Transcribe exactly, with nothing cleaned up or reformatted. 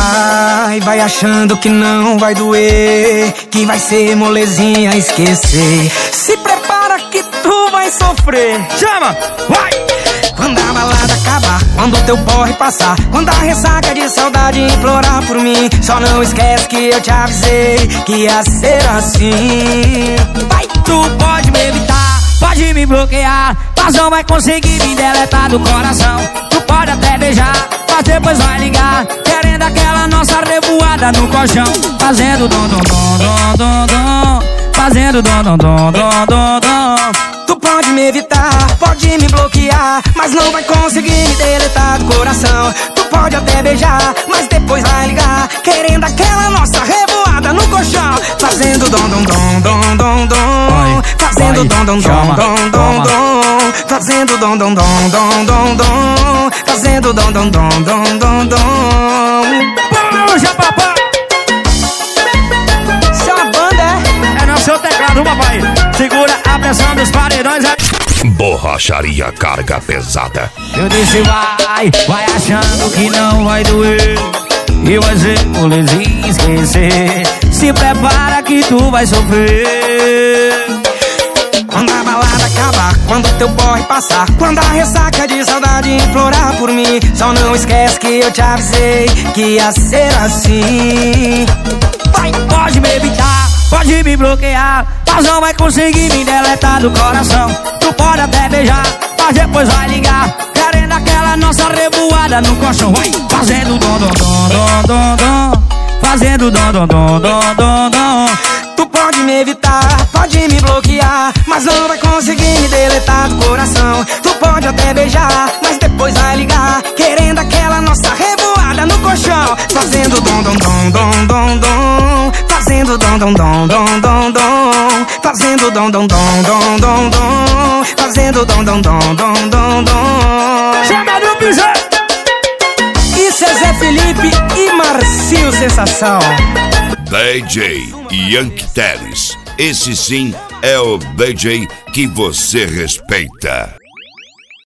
Vai, vai achando que não vai doer, que vai ser molezinha esquecer. Se prepara que tu vai sofrer. Chama, vai! Quando a balada acabar, quando o teu porre passar, quando a ressaca de saudade implorar por mim, só não esquece que eu te avisei que ia ser assim. Vai! Tu pode me evitar, pode me bloquear, mas não vai conseguir me deletar do coração. Tu pode até beijar, mas depois vai ligar, querendo aquela nossa revoada no colchão. Fazendo dom dom dom dom dom dom, fazendo dom dom dom dom dom dom. Tu pode me evitar, pode me bloquear, mas não vai conseguir me deletar do coração. Tu pode até beijar, mas depois vai ligar, querendo aquela nossa revoada no colchão. Fazendo dom dom dom dom dom dom, fazendo dom dom dom dom dom dom, fazendo dom dom dom dom dom dom, fazendo dom dom dom dom dom dom. Puxa, papai! Isso é uma banda, é? É no seu teclado, papai. Segura a pressão dos paredões. Borracharia carga pesada. Eu disse vai, vai achando que não vai doer, e vai ser molezinha esquecer. Se prepara que tu vai sofrer. Quando a balada acabar, quando teu porre passar, quando a ressaca de saudade implorar por mim, só não esquece que eu te avisei que ia ser assim. Vai, pode me evitar, pode me bloquear, mas não vai conseguir me deletar do coração. Tu pode até beijar, mas depois vai ligar, querendo aquela nossa revoada no colchão. Vai, fazendo dom dom dom dom dom dom, fazendo dom dom dom dom dom dom. Tu pode me evitar, pode me bloquear, mas não vai conseguir me deletar do coração. Tu pode até beijar, mas depois vai ligar, querendo aquela nossa revoada no colchão. Fazendo dom dom dom dom dom dom, fazendo dom dom dom dom dom dom, fazendo dom dom dom dom dom dom, fazendo dom dom dom dom dom dom. Chega no piso! Isso é Zé Felipe e Marcinho Sensação. D J Yankee Teles. Esse sim é o D J que você respeita.